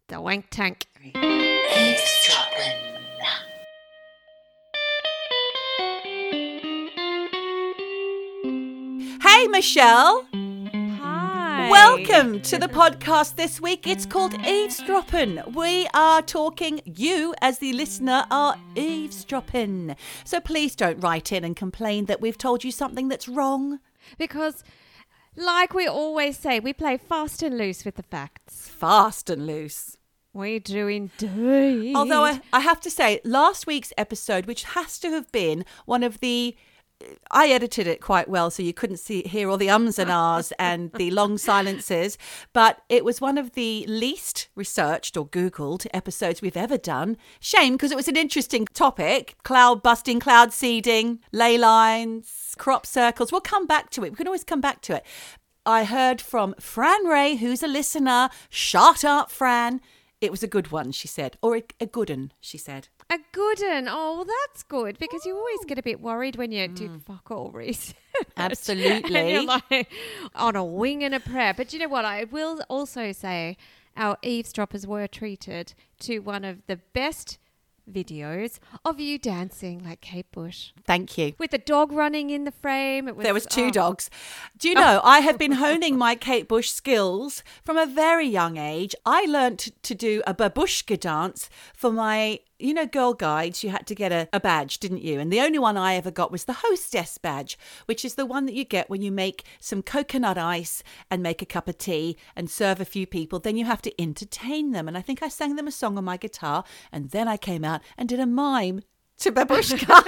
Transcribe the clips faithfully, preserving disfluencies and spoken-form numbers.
The Wank Tank. Eavesdropping. Hey, Michelle. Hi. Welcome to the podcast this week. It's called Eavesdropping. We are talking, you as the listener are eavesdropping. So please don't write in and complain that we've told you something that's wrong. Because, like we always say, we play fast and loose with the facts. Fast and loose. We do indeed. Although I, I have to say, last week's episode, which has to have been one of the... I edited it quite well, so you couldn't see hear all the ums and ahs and the long silences. But it was one of the least researched or Googled episodes we've ever done. Shame, because it was an interesting topic. Cloud busting, cloud seeding, ley lines, crop circles. We'll come back to it. We can always come back to it. I heard from Fran Ray, who's a listener. Shut up, Fran. It was a good one, she said. Or a, a good one, she said. A good one. Oh, well, that's good, because you always get a bit worried when you mm. do fuck all research. Absolutely. And you're like on a wing and a prayer. But you know what? I will also say our eavesdroppers were treated to one of the best videos of you dancing like Kate Bush. Thank you. With the dog running in the frame. It was, there was two oh. dogs. Do you know, I have been honing my Kate Bush skills from a very young age. I learnt to do a babushka dance for my, you know, Girl Guides. You had to get a, a badge, didn't you? And the only one I ever got was the hostess badge, which is the one that you get when you make some coconut ice and make a cup of tea and serve a few people. Then you have to entertain them. And I think I sang them a song on my guitar, and then I came out and did a mime to babushka.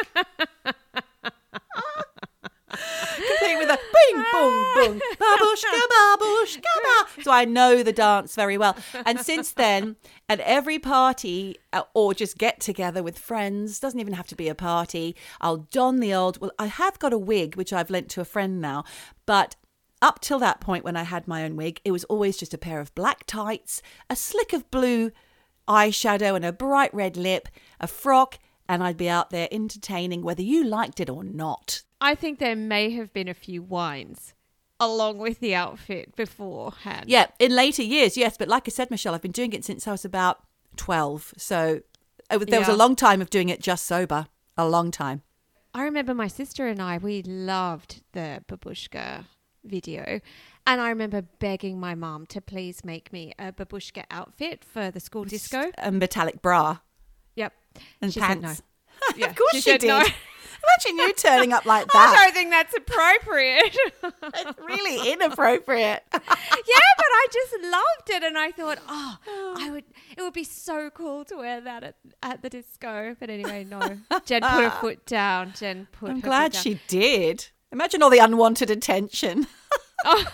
Complete with a bing, boom, boom, babushka, babushka, ba. So I know the dance very well. And since then, at every party or just get together with friends, doesn't even have to be a party, I'll don the old, well, I have got a wig, which I've lent to a friend now, but up till that point when I had my own wig, it was always just a pair of black tights, a slick of blue eyeshadow and a bright red lip, a frock, and I'd be out there entertaining whether you liked it or not. I think there may have been a few wines along with the outfit beforehand. Yeah, in later years, yes. But like I said, Michelle, I've been doing it since I was about twelve. So there was yeah. a long time of doing it just sober. A long time. I remember my sister and I, we loved the babushka video. And I remember begging my mum to please make me a babushka outfit for the school disco. A metallic bra. Yep. And she pants. said no. Yeah, of course she, she said did. No. Imagine you turning up like that. I don't think that's appropriate. It's really inappropriate. Yeah, but I just loved it, and I thought, oh, I would. It would be so cool to wear that at, at the disco. But anyway, no. Jen put her foot down. Jen put. I'm her glad foot down. she did. Imagine all the unwanted attention. Oh.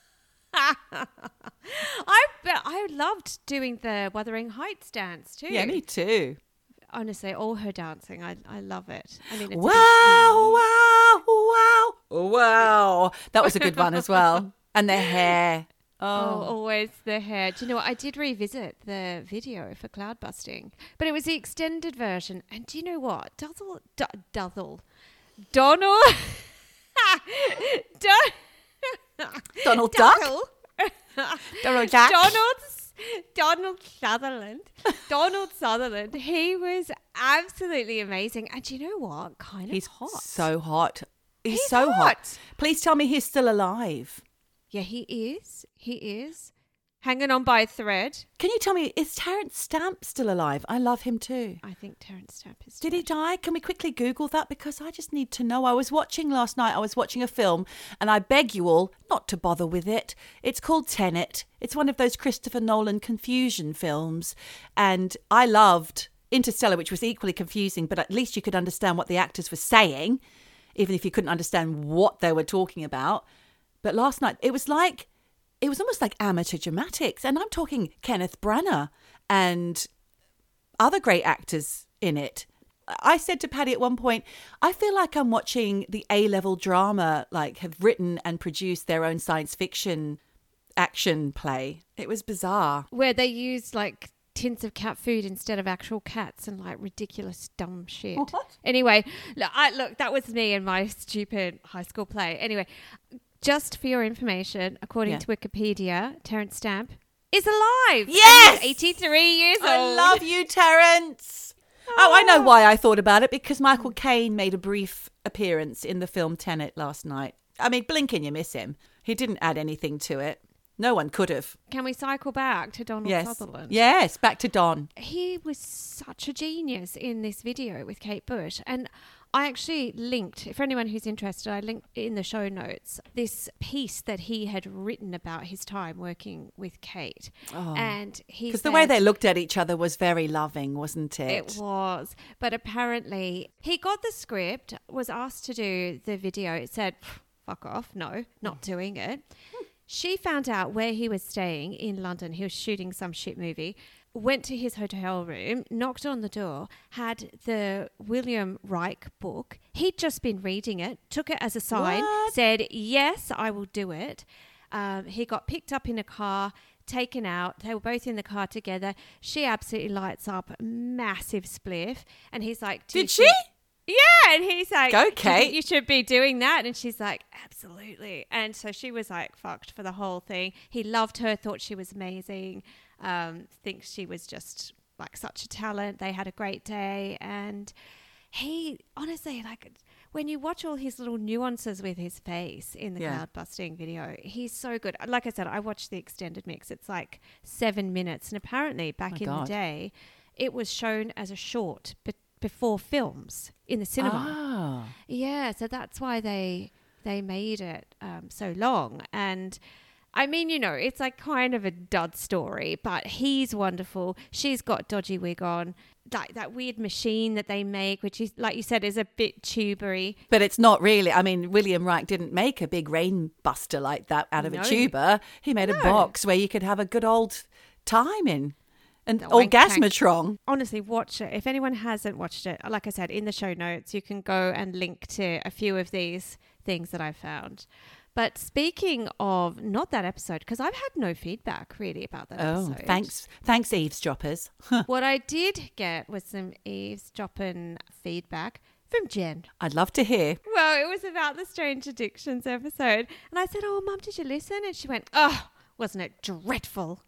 I but I loved doing the Wuthering Heights dance too. Yeah, me too. Honestly, all her dancing, I I love it. I mean, it's wow, wow, wow, wow. That was a good one as well. And the hair. Oh. Oh, oh, always the hair. Do you know what? I did revisit the video for Cloud Busting, but it was the extended version. And do you know what? Duzzle, D- Duzzle, Donald, Don- Donald Duck? Duzzle. Donald Duck? Donald's Donald Sutherland. Donald Sutherland. He was absolutely amazing. And do you know what? Kind of He's hot. so hot. He's, He's so hot. hot. Please tell me he's still alive. Yeah, he is. He is. Hanging on by a thread. Can you tell me, is Terence Stamp still alive? I love him too. I think Terence Stamp is Did dead. he die? Can we quickly Google that? Because I just need to know. I was watching last night, I was watching a film, and I beg you all not to bother with it. It's called Tenet. It's one of those Christopher Nolan confusion films. And I loved Interstellar, which was equally confusing, but at least you could understand what the actors were saying, even if you couldn't understand what they were talking about. But last night, it was like, it was almost like amateur dramatics. And I'm talking Kenneth Branagh and other great actors in it. I said to Paddy at one point, I feel like I'm watching the A-level drama, like have written and produced their own science fiction action play. It was bizarre. Where they used like tins of cat food instead of actual cats and like ridiculous dumb shit. What? Anyway, look, I, look, that was me and my stupid high school play. Anyway, just for your information, according Yeah. to Wikipedia, Terence Stamp is alive. Yes! And he's eighty-three years old. I love you, Terence. Oh, I know why I thought about it, because Michael Caine made a brief appearance in the film Tenet last night. I mean, blink and you miss him. He didn't add anything to it. No one could have. Can we cycle back to Donald Yes. Sutherland? Yes, back to Don. He was such a genius in this video with Kate Bush. And I actually linked, for anyone who's interested, I linked in the show notes this piece that he had written about his time working with Kate. Oh. And he Because the way said- they looked at each other was very loving, wasn't it? It was. But apparently he got the script, was asked to do the video. It said, fuck off. No, not doing it. She found out where he was staying in London. He was shooting some shit movie. Went to his hotel room, knocked on the door, had the William Reich book. He'd just been reading it, took it as a sign, What? said, yes, I will do it. Um, he got picked up in a car, taken out. They were both in the car together. She absolutely lights up, massive spliff. And he's like, "Do you Did she? think-" Yeah, and he's like, Go, "Do you think Kate." you should be doing that?" And she's like, absolutely. And so she was like fucked for the whole thing. He loved her, thought she was amazing, um, thinks she was just like such a talent. They had a great day. And he, honestly, like when you watch all his little nuances with his face in the Yeah. cloud busting video, he's so good. Like I said, I watched the extended mix. It's like seven minutes. And apparently back My in God. the day, it was shown as a short, but before films in the cinema. Ah. Yeah, so that's why they they made it um, so long. And I mean, you know, it's like kind of a dud story, but he's wonderful. She's got dodgy wig on, like that weird machine that they make, which is, like you said, is a bit tubery. But it's not really. I mean, William Reich didn't make a big rain buster like that out of No. a tuba. He made a No. box where you could have a good old time in. An The wank tank. orgasmatron. Honestly, watch it. If anyone hasn't watched it, like I said, in the show notes, you can go and link to a few of these things that I found. But speaking of not that episode, because I've had no feedback really about that Oh, episode. thanks. Thanks, eavesdroppers. What I did get was some eavesdropping feedback from Jen. I'd love to hear. Well, it was about the Strange Addictions episode. And I said, oh, Mum, did you listen? And she went, oh, wasn't it dreadful?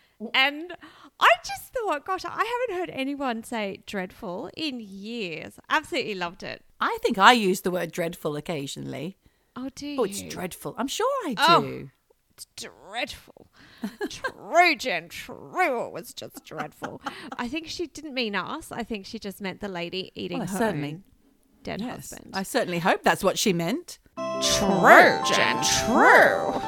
And I just thought, gosh, I haven't heard anyone say dreadful in years. Absolutely loved it. I think I use the word dreadful occasionally. Oh, do you? Oh, it's dreadful. I'm sure I Oh. do. It's dreadful. True, Jen, true. It was just dreadful. I think she didn't mean us. I think she just meant the lady eating Well, her certainly. own dead Yes. husband. I certainly hope that's what she meant. True, Jen, true.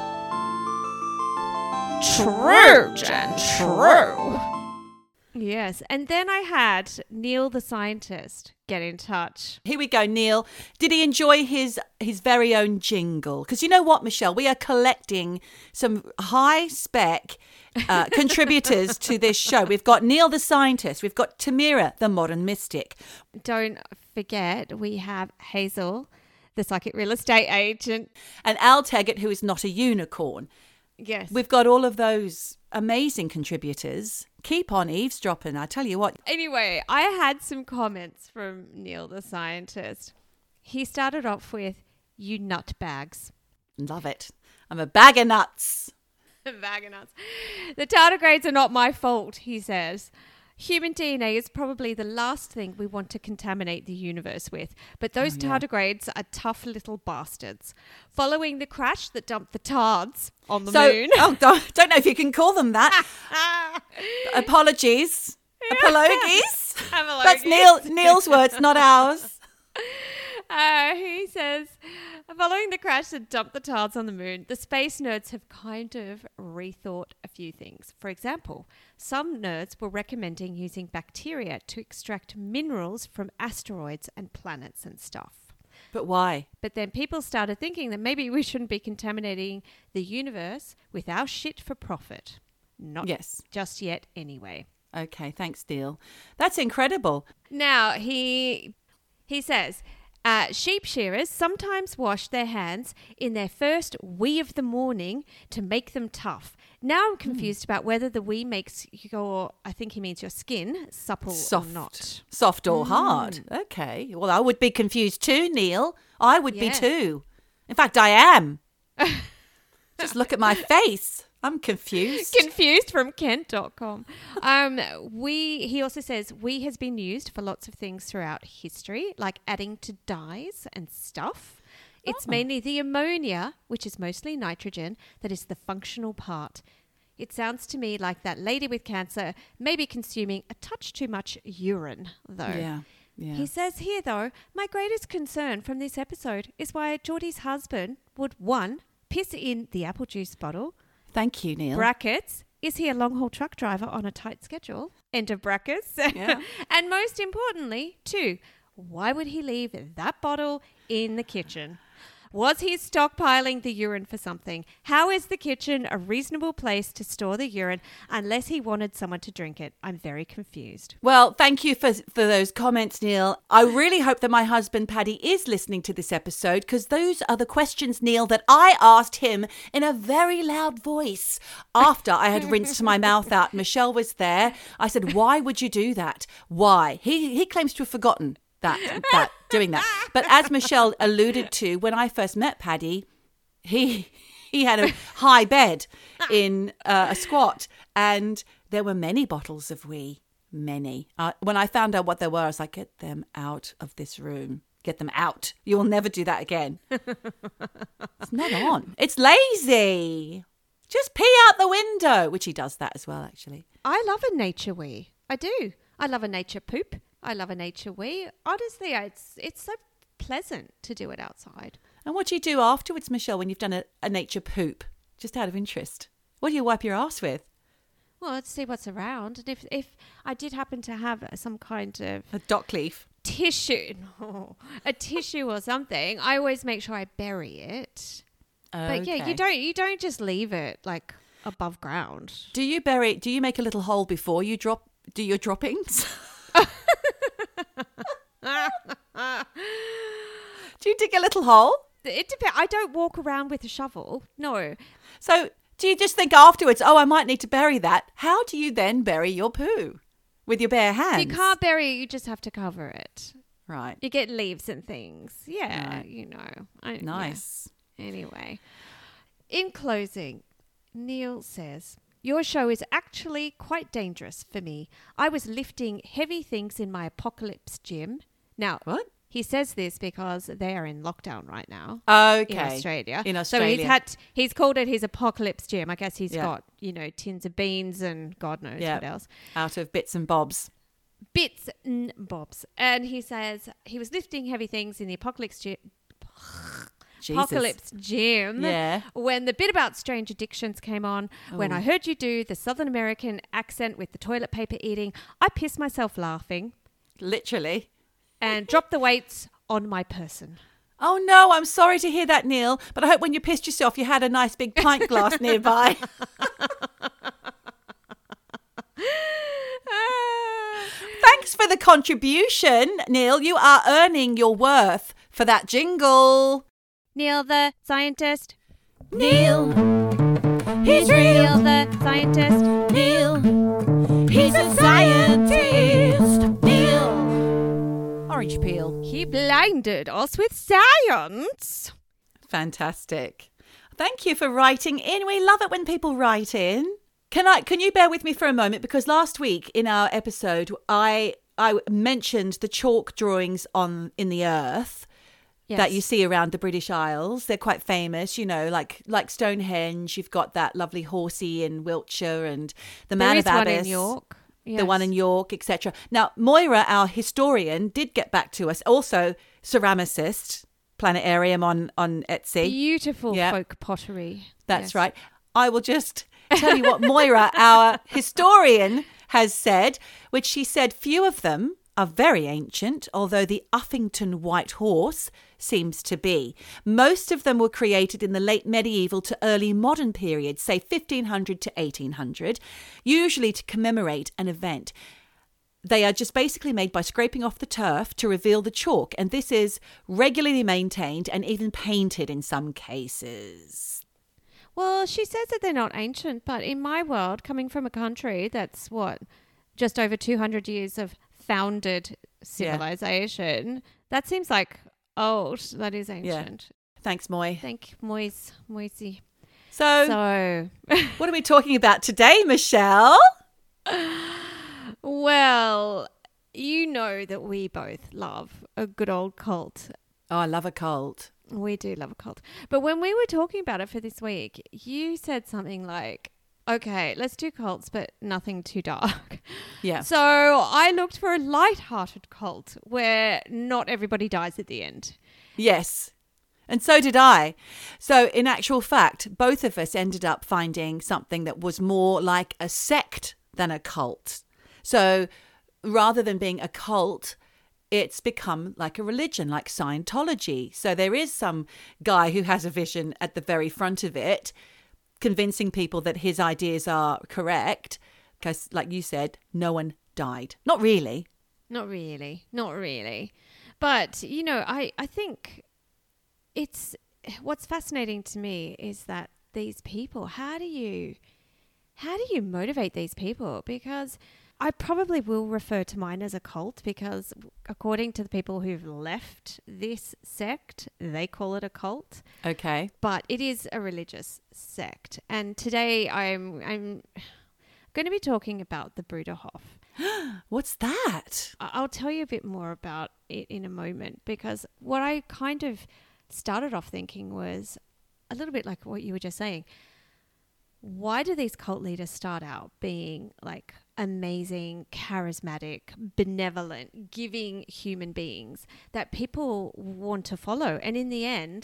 True, Jen, true. Yes, and then I had Neil the scientist get in touch. Here we go, Neil. Did he enjoy his his very own jingle? Because you know what, Michelle, we are collecting some high spec uh, contributors to this show. We've got Neil the scientist. We've got Tamira the modern mystic. Don't forget, we have Hazel, the psychic real estate agent. And Al Teggett, who is not a unicorn. Yes. We've got all of those amazing contributors. Keep on eavesdropping. I tell you what. Anyway, I had some comments from Neil the scientist. He started off with, you nutbags. Love it. I'm a bag of nuts. Bag of nuts. The tardigrades are not my fault, he says. Human D N A is probably the last thing we want to contaminate the universe with, but those Oh, yeah. tardigrades are tough little bastards. Following the crash that dumped the tards on the So, moon. oh, don't, don't know if you can call them that. Apologies. Apologies. Apologies. That's Neil, Neil's words, not ours. Uh, he says, following the crash that dumped the tards on the moon, the space nerds have kind of rethought a few things. For example, some nerds were recommending using bacteria to extract minerals from asteroids and planets and stuff. But why? But then people started thinking that maybe we shouldn't be contaminating the universe with our shit for profit. Not Yes. just yet anyway. Okay, thanks, Neil. That's incredible. Now, he he says, uh, sheep shearers sometimes wash their hands in their first wee of the morning to make them tough. Now I'm confused about whether the wee makes your, I think he means your skin, supple Soft. or not. Soft or hard. Okay. Well, I would be confused too, Neil. I would Yeah. be too. In fact, I am. Just look at my face. I'm confused. Confused from Kent dot com. Um, we, he also says, we has been used for lots of things throughout history, like adding to dyes and stuff. It's Oh. mainly the ammonia, which is mostly nitrogen, that is the functional part. It sounds to me like that lady with cancer may be consuming a touch too much urine, though. Yeah. Yeah. He says here, though, my greatest concern from this episode is why Geordie's husband would, one, piss in the apple juice bottle. Thank you, Neil. Brackets, is he a long-haul truck driver on a tight schedule? End of brackets. Yeah. And most importantly, two, why would he leave that bottle in the kitchen? Was he stockpiling the urine for something? How is the kitchen a reasonable place to store the urine unless he wanted someone to drink it? I'm very confused. Well, thank you for for those comments, Neil. I really hope that my husband, Paddy, is listening to this episode because those are the questions, Neil, that I asked him in a very loud voice after I had rinsed my mouth out. Michelle was there. I said, why would you do that? Why? He, he claims to have forgotten that, that doing that. But as Michelle alluded to, when I first met Paddy, he he had a high bed in uh, a squat, and there were many bottles of wee, many. Uh, when I found out what they were, I was like, get them out of this room. Get them out. You will never do that again. It's not on. It's lazy. Just pee out the window, which he does that as well, actually. I love a nature wee. I do. I love a nature poop. I love a nature wee. Honestly, it's it's so pleasant to do it outside. And what do you do afterwards, Michelle, when you've done a, a nature poop? Just out of interest. What do you wipe your ass with? Well, let's see what's around. And if if I did happen to have some kind of A dock leaf. tissue, no, a tissue or something, I always make sure I bury it. But yeah, Okay. you don't you don't just leave it like above ground. Do you bury? Do you make a little hole before you drop? Do your droppings? Do you dig a little hole? It depends. I don't walk around with a shovel. No. So do you just think afterwards, oh, I might need to bury that? How do you then bury your poo? With your bare hands? You can't bury it, you just have to cover it. Right. You get leaves and things. Yeah, Right. you know. I, yeah. Nice. Anyway, in closing, Neil says, your show is actually quite dangerous for me. I was lifting heavy things in my apocalypse gym. Now, What? he says this because they are in lockdown right now. Okay. In Australia. In So Australia. he's had he's called it his apocalypse gym. I guess he's Yeah. got, you know, tins of beans and God knows Yeah. what else. Out of bits and bobs. Bits and bobs. And he says he was lifting heavy things in the apocalypse gym. Jesus. Apocalypse Gym. Yeah. When the bit about strange addictions came on, when Oh. I heard you do the Southern American accent with the toilet paper eating, I pissed myself laughing Literally. and dropped the weights on my person. Oh, no, I'm sorry to hear that, Neil. But I hope when you pissed yourself, you had a nice big pint glass nearby. Thanks for the contribution, Neil. You are earning your worth for that jingle. Neil the scientist. Neil, he's Neil real. the scientist. Neil, he's a scientist. Neil. Orange peel. He blinded us with science. Fantastic. Thank you for writing in. We love it when people write in. Can I? Can you bear with me for a moment? Because last week in our episode, I I mentioned the chalk drawings on in the earth that you see around the British Isles. They're quite famous, you know, like like Stonehenge. You've got that lovely horsey in Wiltshire and the There Man is of one Abyss. in York. The one in York, et cetera. Now, Moira, our historian, did get back to us. Also, ceramicist, Planetarium on, on Etsy. Beautiful Yeah. folk pottery. That's Yes. right. I will just tell you what Moira, our historian, has said, which she said few of them are very ancient, although the Uffington White Horse seems to be. Most of them were created in the late medieval to early modern period, say fifteen hundred to eighteen hundred, usually to commemorate an event. They are just basically made by scraping off the turf to reveal the chalk, and this is regularly maintained and even painted in some cases. Well, she says that they're not ancient, but in my world, coming from a country that's what, just over two hundred years of founded civilization, that seems like old. That is ancient. Thanks, Moy. Thank Moise, Moisey. So, So, what are we talking about today, Michelle? well, you know that we both love a good old cult. Oh, I love a cult. We do love a cult. But when we were talking about it for this week, you said something like, okay, let's do cults, but nothing too dark. Yeah. So I looked for a light-hearted cult where not everybody dies at the end. Yes. And so did I. So in actual fact, both of us ended up finding something that was more like a sect than a cult. So rather than being a cult, it's become like a religion, like Scientology. So there is some guy who has a vision at the very front of it, convincing people that his ideas are correct. Because, like you said, no one died. Not really. Not really. Not really. But, you know, I, I think it's what's fascinating to me is that these people, how do you how do you motivate these people? Because I probably will refer to mine as a cult because according to the people who've left this sect, they call it a cult. Okay. But it is a religious sect. And today I'm I'm going to be talking about the Bruderhof. What's that? I- I'll tell you a bit more about it in a moment because what I kind of started off thinking was a little bit like what you were just saying. Why do these cult leaders start out being like amazing, charismatic, benevolent, giving human beings that people want to follow? And in the end,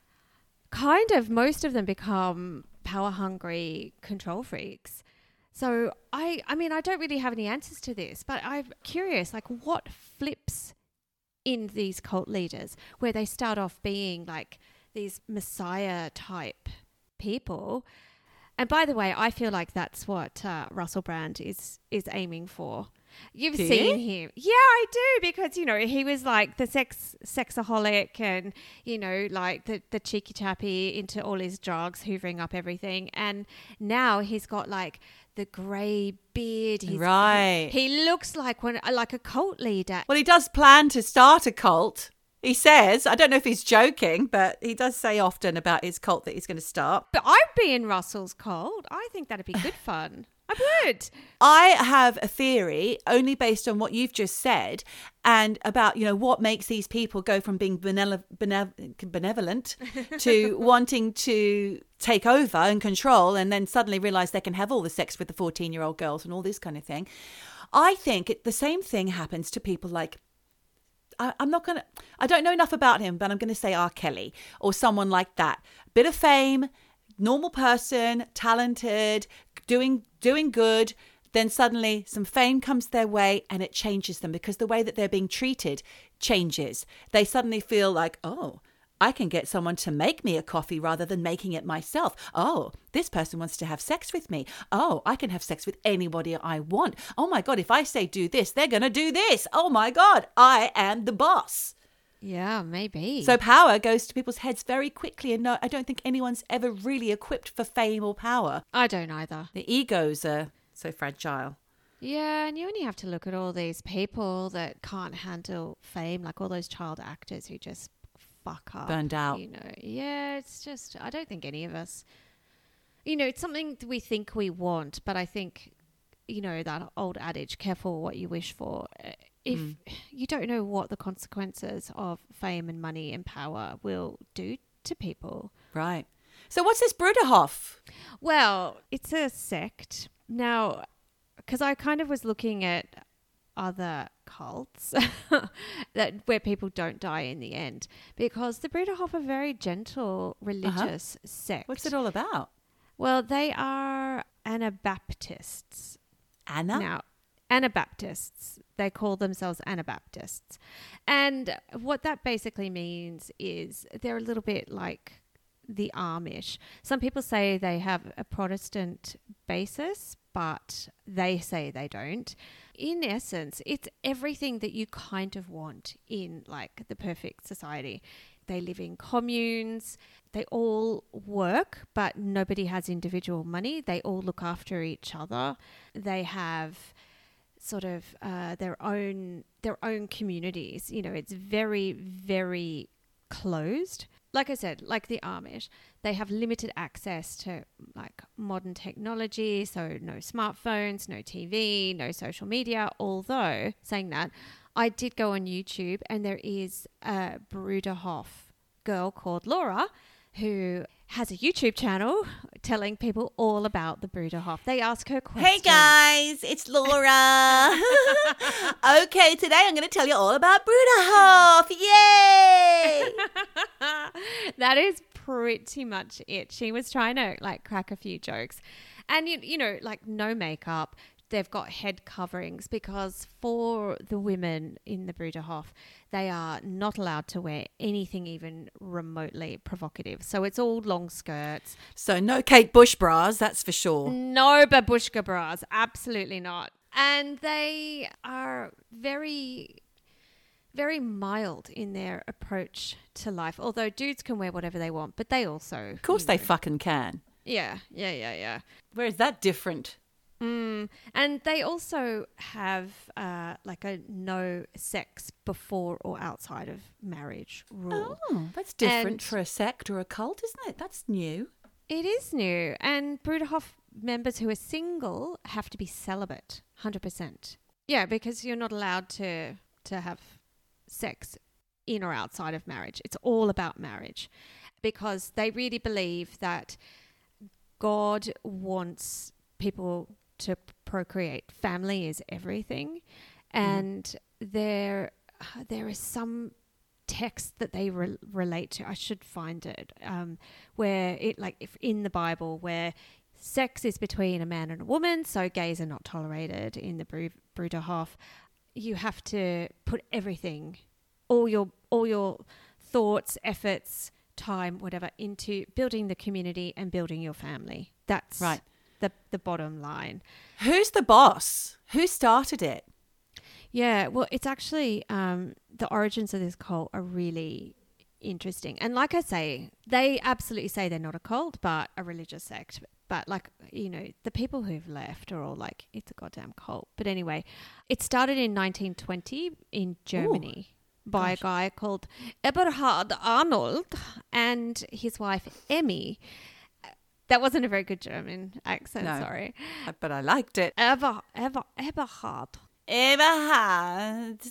kind of most of them become power hungry control freaks. So I, I mean, I don't really have any answers to this, but I'm curious, like what flips in these cult leaders where they start off being like these messiah type people. And by the way, I feel like that's what uh, Russell Brand is is aiming for. You've Do seen you? him. Yeah, I do, because, you know, he was like the sex sexaholic and, you know, like the, the cheeky chappy into all his drugs, hoovering up everything. And now he's got like the grey beard. He's, Right. He, he looks like one like a cult leader. Well, he does plan to start a cult. He says, I don't know if he's joking, but he does say often about his cult that he's going to start. But I'd be in Russell's cult. I think that'd be good fun. I would. I have a theory only based on what you've just said and about, you know, what makes these people go from being benevolent, benevolent to wanting to take over and control and then suddenly realize they can have all the sex with the fourteen-year-old girls and all this kind of thing. I think it, the same thing happens to people like, I, I'm not going to, I don't know enough about him, but I'm going to say R. Kelly or someone like that. Bit of fame, normal person, talented, doing doing good, then suddenly some fame comes their way and it changes them because the way that they're being treated changes. They suddenly feel like, oh, I can get someone to make me a coffee rather than making it myself. Oh, this person wants to have sex with me. Oh, I can have sex with anybody I want. Oh my God, if I say do this, they're going to do this. Oh my God, I am the boss. Yeah, maybe. So power goes to people's heads very quickly. And no, I don't think anyone's ever really equipped for fame or power. I don't either. The egos are so fragile. Yeah, and you only have to look at all these people that can't handle fame, like all those child actors who just fuck up. Burned out. You know, yeah, it's just, I don't think any of us, you know, it's something that we think we want, but I think, you know, that old adage, careful what you wish for. If mm. you don't know what the consequences of fame and money and power will do to people. Right. So what's this Bruderhof? Well, it's a sect. Now, because I kind of was looking at other cults that where people don't die in the end, because the Bruderhof are very gentle religious uh-huh. sect. What's it all about? Well, they are Anabaptists. Anna? Now, Anabaptists. They call themselves Anabaptists. And what that basically means is they're a little bit like the Amish. Some people say they have a Protestant basis, but they say they don't. In essence, it's everything that you kind of want in like the perfect society. They live in communes. They all work, but nobody has individual money. They all look after each other. They have sort of uh, their own their own communities. You know, it's very, very closed. Like I said, like the Amish, They have limited access to like modern technology, so no smartphones, no T V, no social media. Although, saying that, I did go on YouTube and there is a Bruderhof girl called Laura who has a YouTube channel telling people all about the Bruderhof. They ask her questions. Hey guys, it's Laura. Okay, today I'm going to tell you all about Bruderhof. Yay! That is pretty much it. She was trying to like crack a few jokes. And, you, you know, like no makeup. They've got head coverings because for the women in the Bruderhof, they are not allowed to wear anything even remotely provocative. So it's all long skirts. So no Kate Bush bras, that's for sure. No babushka bras. Absolutely not. And they are very, very mild in their approach to life. Although dudes can wear whatever they want, but they also... Of course you they know, fucking can. Yeah, yeah, yeah, yeah. Where is that different? Mm. And they also have uh, like a no sex before or outside of marriage rule. Oh, that's different And- for a sect or a cult, isn't it? That's new. It is new. And Bruderhof members who are single have to be celibate, one hundred percent. Yeah, because you're not allowed to to have sex in or outside of marriage. It's all about marriage because they really believe that God wants people to procreate. Family is everything. And there there is some text that they re- relate to. I should find it. Um, where it like if in the Bible where sex is between a man and a woman, so gays are not tolerated in the Bru- Bruderhof. You have to put everything, all your all your thoughts, efforts, time, whatever, into building the community and building your family. That's Right. the the bottom line. Who's the boss? Who started it? Yeah, well, it's actually um, the origins of this cult are really interesting. And like I say, they absolutely say they're not a cult, but a religious sect. But like, you know, the people who've left are all like, it's a goddamn cult. But anyway, it started in nineteen twenty in Germany Ooh, by gosh. a guy called Eberhard Arnold and his wife, Emmy. That wasn't a very good German accent, No, sorry. But I liked it. Eber, Eber, Eberhard. Eberhard.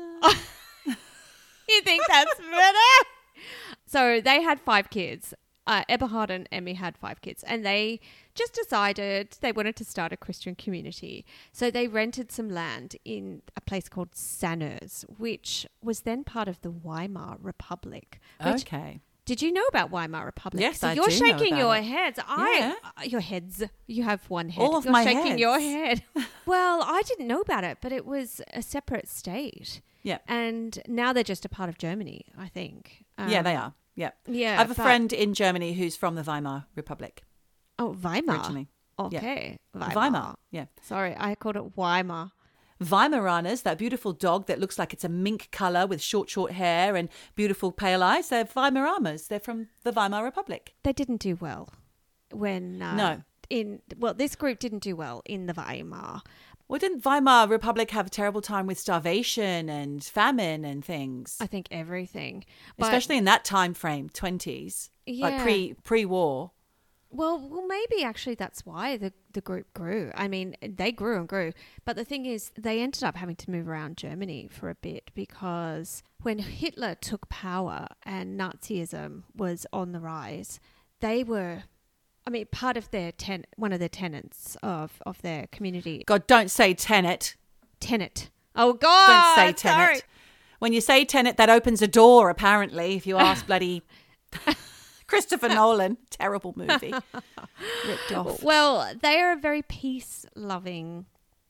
You think that's better? So they had five kids. Uh, Eberhard and Emmy had five kids. And they just decided they wanted to start a Christian community. So they rented some land in a place called Sanners, which was then part of the Weimar Republic. Which, Okay. Did you know about Weimar Republic? Yes, so I you're do know shaking about your it. heads. I, Yeah. uh, your heads. You have one head. All of you're my shaking heads. your head. Well, I didn't know about it, but it was a separate state. Yeah. And now they're just a part of Germany, I think. Um, yeah, they are. Yeah. Yeah. I have a but- friend in Germany who's from the Weimar Republic. Oh, Weimar. Originally. Okay. Weimar. Weimar. Yeah. Sorry, I called it Weimar. Weimaraners, that beautiful dog that looks like it's a mink colour with short, short hair and beautiful pale eyes, they're Weimaraners. They're from the Weimar Republic. They didn't do well when... Uh, No. In Well, this group didn't do well in the Weimar. Well, didn't Weimar Republic have a terrible time with starvation and famine and things? I think everything. But, Especially in that time frame, twenties, like Yeah. pre, pre-war. Well, well, maybe actually that's why the, the group grew. I mean, they grew and grew. But the thing is, they ended up having to move around Germany for a bit because when Hitler took power and Nazism was on the rise, they were, I mean, part of their ten, one of the tenets of, of their community. God, don't say tenet. Tenet. Oh, God. Don't say tenet. Sorry. When you say tenet, that opens a door, apparently, if you ask bloody Christopher Nolan. Terrible movie. Ripped off. Well, they are a very peace-loving,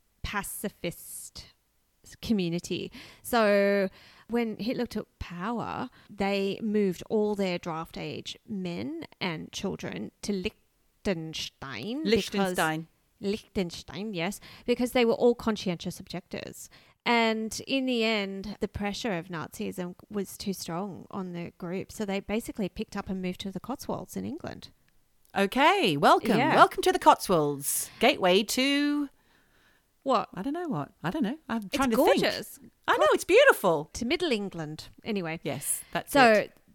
pacifist community. So when Hitler took power, they moved all their draft age men and children to Liechtenstein. Liechtenstein. Because, Liechtenstein, yes, because they were all conscientious objectors. And in the end, the pressure of Nazism was too strong on the group. So they basically picked up and moved to the Cotswolds in England. Okay, welcome. Yeah. Welcome to the Cotswolds. Gateway to... What? I don't know what. I don't know. I'm It's trying to gorgeous. think. I know, it's beautiful. To Middle England. Anyway. Yes, that's So it.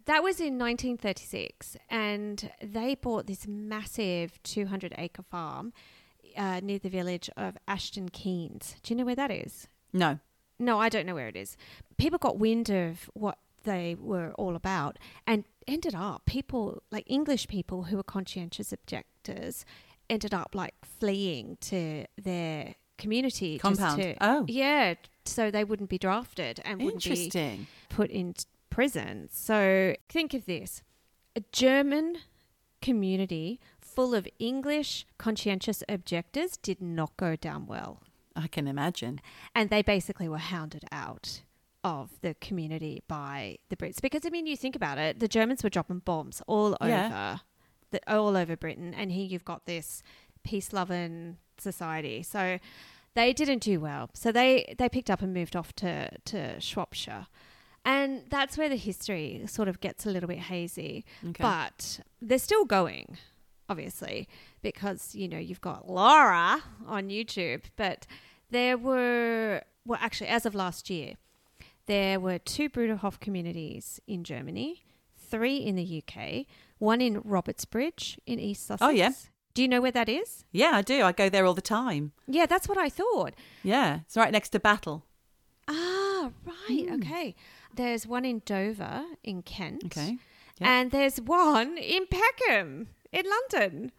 That was in nineteen thirty-six, and they bought this massive two hundred acre farm uh, near the village of Ashton Keynes. Do you know where that is? No. No, I don't know where it is. People got wind of what they were all about and ended up, people, like English people who were conscientious objectors, ended up like fleeing to their community. Compound. Just to, oh. Yeah, so they wouldn't be drafted and wouldn't be Interesting. put in prison. So think of this. A German community full of English conscientious objectors did not go down well. I can imagine. And they basically were hounded out of the community by the Brits. Because, I mean, you think about it, the Germans were dropping bombs all Yeah. over the, all over Britain. And here you've got this peace-loving society. So they didn't do well. So they, they picked up and moved off to, to Shropshire. And that's where the history sort of gets a little bit hazy. Okay. But they're still going, obviously, because, you know, you've got Laura on YouTube. But there were, well, actually, as of last year, there were two Bruderhof communities in Germany, three in the U K, one in Robertsbridge in East Sussex. Oh, yeah. Do you know where that is? Yeah, I do. I go there all the time. Yeah, that's what I thought. Yeah. It's right next to Battle. Ah, right. Okay. There's one in Dover in Kent. Okay. Yep. And there's one in Peckham in London.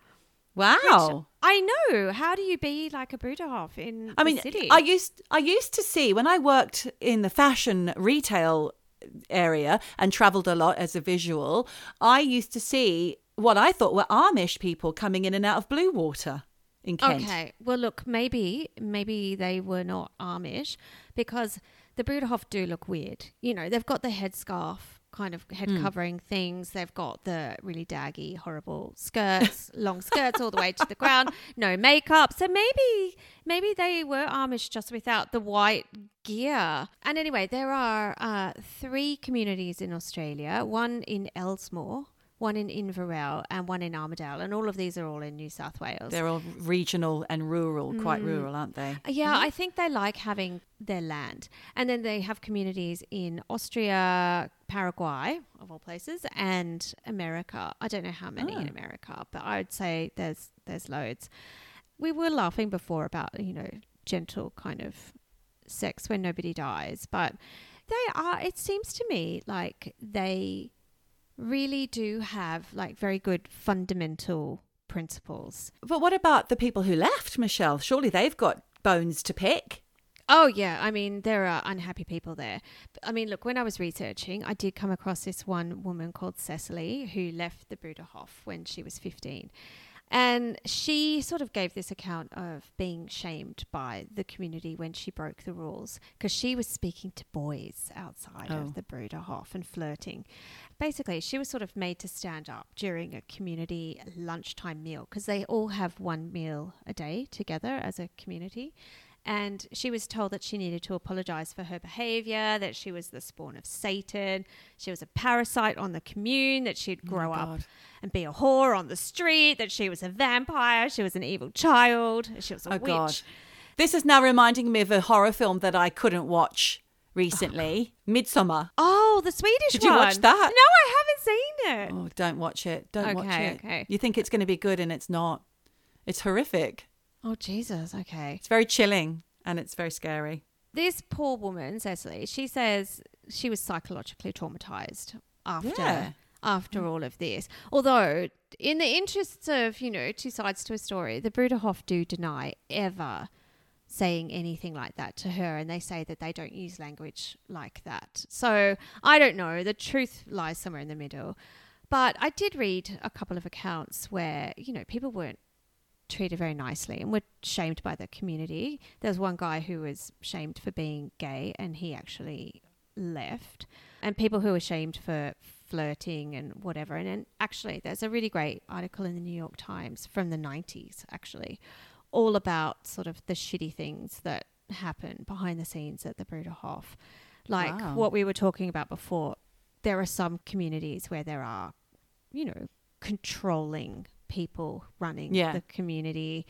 Wow. I know. How do you be like a Bruderhof in I the mean, city? I used I used to see when I worked in the fashion retail area and travelled a lot as a visual, I used to see what I thought were Amish people coming in and out of Blue Water in Kent. Okay. Well, look, maybe maybe they were not Amish because the Bruderhof do look weird. You know, they've got the headscarf kind of head Hmm. covering things. They've got the really daggy, horrible skirts, long skirts all the way to the ground, no makeup. So maybe maybe they were Amish just without the white gear. And anyway, there are uh, three communities in Australia, one in Ellesmere, one in Inverell and one in Armidale. And all of these are all in New South Wales. They're all regional and rural, Mm. quite rural, aren't they? Yeah, I think they like having their land. And then they have communities in Austria, Paraguay, of all places, and America. I don't know how many in Oh. America, but I would say there's there's loads. We were laughing before about, you know, gentle kind of sex when nobody dies, but they are, it seems to me like they really do have like very good fundamental principles. But what about the people who left, Michelle? Surely they've got bones to pick. Oh, yeah. I mean, there are unhappy people there. I mean, look, when I was researching, I did come across this one woman called Cecily who left the Bruderhof when she was fifteen. And she sort of gave this account of being shamed by the community when she broke the rules because she was speaking to boys outside Oh. of the Bruderhof and flirting. Basically, she was sort of made to stand up during a community lunchtime meal because they all have one meal a day together as a community. And she was told that she needed to apologize for her behavior, that she was the spawn of Satan, she was a parasite on the commune, that she'd grow up God. and be a whore on the street, that she was a vampire, she was an evil child, she was a Oh, witch. God. This is now reminding me of a horror film that I couldn't watch recently, Midsummer. Oh, the Swedish Did you one. watch that? No, I haven't seen it. Oh, don't watch it. Don't watch Okay, it. okay. You think it's going to be good and it's not. It's horrific. Oh, Jesus. Okay. It's very chilling and it's very scary. This poor woman, Cecily, she says she was psychologically traumatized after Yeah. after all of this. Although, in the interests of, you know, two sides to a story, the Bruderhof do deny ever saying anything like that to her, and they say that they don't use language like that. So I don't know. The truth lies somewhere in the middle. But I did read a couple of accounts where, you know, people weren't treated very nicely and were shamed by the community. There was one guy who was shamed for being gay and he actually left. And people who were shamed for flirting and whatever. And then actually there's a really great article in the New York Times from the nineties actually, all about sort of the shitty things that happen behind the scenes at the Bruderhof. Like Wow. what we were talking about before, there are some communities where there are, you know, controlling people running Yeah. the community.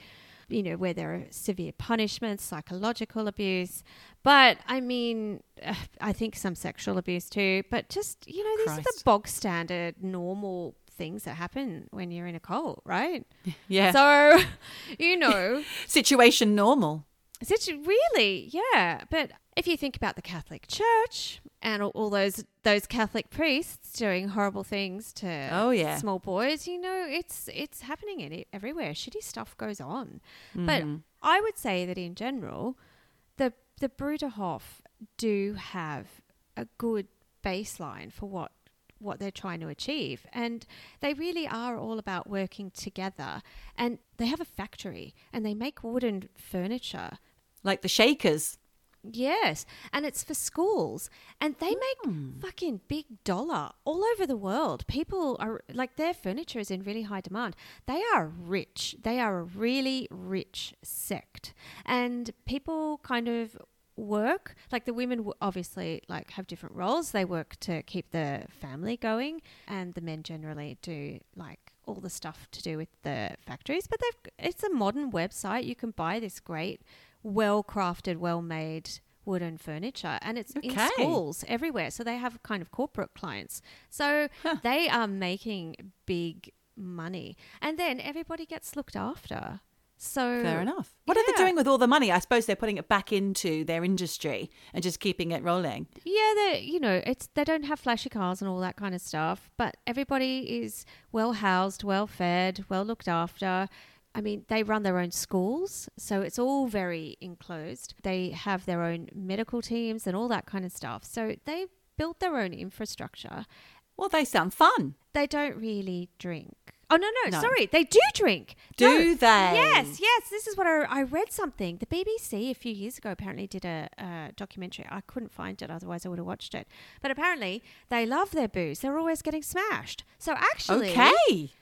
you know, where there are severe punishments, psychological abuse. But I mean, uh, I think some sexual abuse too. But just, you know, these Christ. are the bog standard, normal things that happen when you're in a cult, right? Yeah. So, you know. Situation normal. Situ- really, yeah. But if you think about the Catholic Church and all, all those those Catholic priests doing horrible things to Oh, yeah. small boys, you know, it's it's happening in it everywhere. Shitty stuff goes on. Mm-hmm. But I would say that in general, the the Bruderhof do have a good baseline for what what they're trying to achieve, and they really are all about working together. And they have a factory and they make wooden furniture. Like the Shakers. Yes, and it's for schools, and they make fucking big dollar all over the world. People are like, their furniture is in really high demand. They are rich. They are a really rich sect, and people kind of work, like the women w- obviously like have different roles. They work to keep the family going, and the men generally do like all the stuff to do with the factories. But they've it's a modern website. You can buy this great, well-crafted, well-made wooden furniture, and it's in Okay. schools everywhere. So they have kind of corporate clients. So Huh. they are making big money, and then everybody gets looked after. So Fair enough. What are they yeah. doing with all the money? I suppose they're putting it back into their industry and just keeping it rolling. Yeah, they you know, it's they don't have flashy cars and all that kind of stuff, but everybody is well housed, well fed, well looked after. I mean, they run their own schools, so it's all very enclosed. They have their own medical teams and all that kind of stuff. So they built their own infrastructure. Well, they sound fun. They don't really drink. Oh, no, no, No. sorry. They do drink. Do No. they? Yes, yes. This is what I, I read something. The B B C a few years ago apparently did a, a documentary. I couldn't find it, otherwise I would have watched it. But apparently they love their booze. They're always getting smashed. So actually, Okay.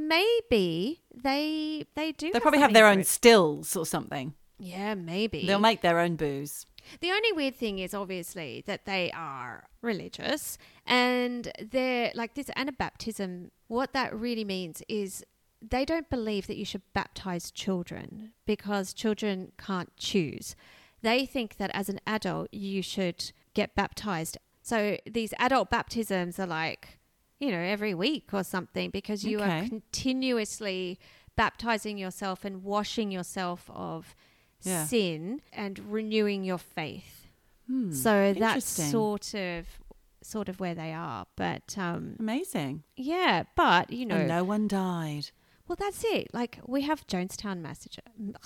maybe they they do They probably have something their for own it. stills or something. Yeah, maybe. They'll make their own booze. The only weird thing is obviously that they are religious, and they're like this Anabaptism. What that really means is they don't believe that you should baptize children because children can't choose. They think that as an adult you should get baptized. So these adult baptisms are like, you know, every week or something, because you Okay. are continuously baptizing yourself and washing yourself of Yeah. sin and renewing your faith. Hmm. So that's Interesting. sort of sort of where they are. But um, Amazing. yeah, but you know, And no one died. well, that's it. Like we have Jonestown Massacre.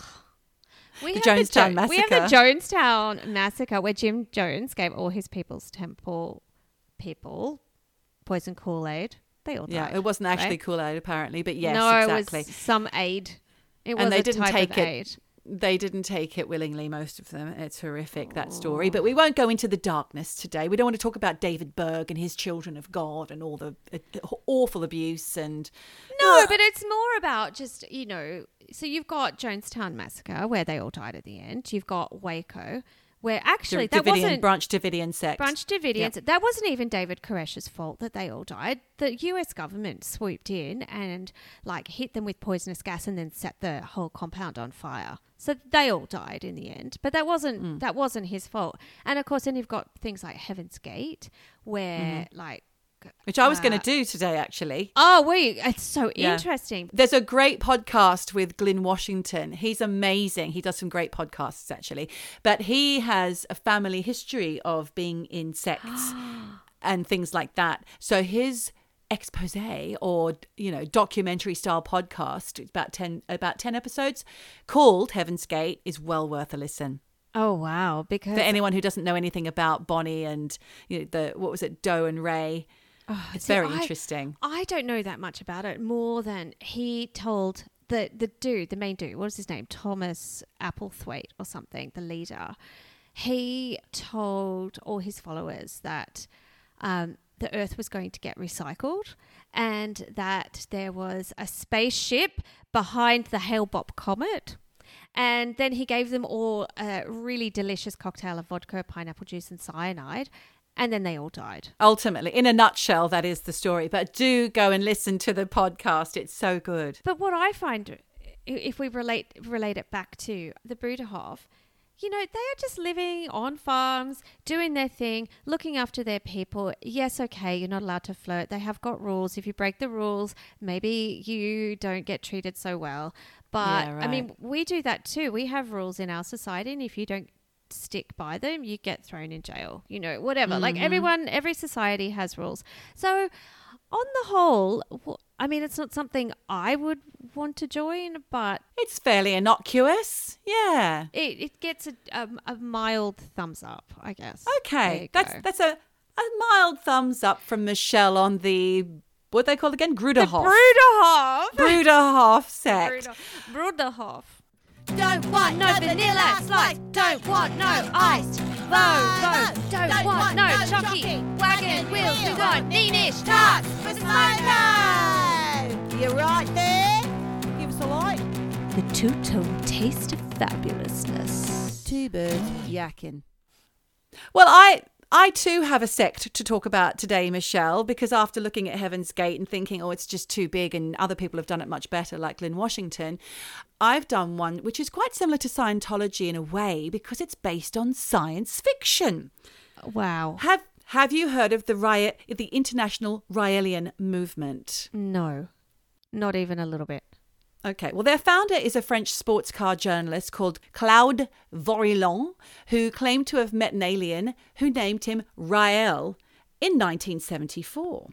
We The have Jonestown Jo- We have Massacre. the Jonestown Massacre, where Jim Jones gave all his People's Temple people poison Kool-Aid. They all Yeah, died. it wasn't actually right? Kool-Aid apparently, but yes, no, exactly. it was some aid. It was And they a didn't type take of it- aid. They didn't take it willingly, most of them. It's horrific, that story. But we won't go into the darkness today. We don't want to talk about David Berg and his children of God and all the uh, awful abuse and... No, but it's more about just, you know, so you've got Jonestown Massacre, where they all died at the end. You've got Waco, where actually that Davidian, wasn't... Branch Davidian sect. Branch Davidians. Yep. That wasn't even David Koresh's fault that they all died. The U S government swooped in and like hit them with poisonous gas and then set the whole compound on fire. So they all died in the end. But that wasn't Mm. that wasn't his fault. And of course, then you've got things like Heaven's Gate, where Mm-hmm. like Which I was going uh, to do today, actually. oh wait, it's so Yeah. interesting. There's a great podcast with Glyn Washington. He's amazing. He does some great podcasts, actually. But he has a family history of being in sects and things like that. So his expose or, you know, documentary style podcast, it's about ten about ten episodes, called Heaven's Gate, is well worth a listen. Oh wow, because For anyone who doesn't know anything about Bonnie and, you know, the what was it, Doe and Ray. Oh, It's see, very I- interesting. I don't know that much about it, more than he told the the dude, the main dude, what was his name? Thomas Applethwaite or something, the leader. He told all his followers that um, the Earth was going to get recycled and that there was a spaceship behind the Hale-Bopp comet. And then he gave them all a really delicious cocktail of vodka, pineapple juice, and cyanide. And then they all died. Ultimately, in a nutshell, that is the story. But do go and listen to the podcast. It's so good. But what I find if we relate relate it back to the Bruderhof, you know, they are just living on farms, doing their thing, looking after their people. Yes, okay, you're not allowed to flirt. They have got rules. If you break the rules, maybe you don't get treated so well. But, Yeah, I right. mean, we do that too. We have rules in our society, and if you don't stick by them, you get thrown in jail, you know, whatever. Mm-hmm. Like everyone, every society has rules. So on the whole, w- I mean, it's not something I would want to join, but It's fairly innocuous. Yeah. it, it gets a, a, a mild thumbs up, I guess. There Okay. you That's go. that's a, a mild thumbs up from Michelle on the, what they called again? the Gruderhof. Bruderhof. Bruderhof sect. Bruder- Bruderhof. Don't want no vanilla slice. Don't want no iced. Vogue, don't want no chalky. Wagon wheels, we want Neenish tarts for Smoko. You right there? Give us a light. The two-tone taste of fabulousness. Two birds yakking. Well, I I too have a sect to talk about today, Michelle, because after looking at Heaven's Gate and thinking, oh, it's just too big and other people have done it much better, like Lynn Washington, I've done one which is quite similar to Scientology in a way because it's based on science fiction. Wow. Have Have you heard of the riot, the International Raelian Movement? No, not even a little bit. Okay, well, their founder is a French sports car journalist called Claude Vorilhon, who claimed to have met an alien who named him Rael in nineteen seventy-four.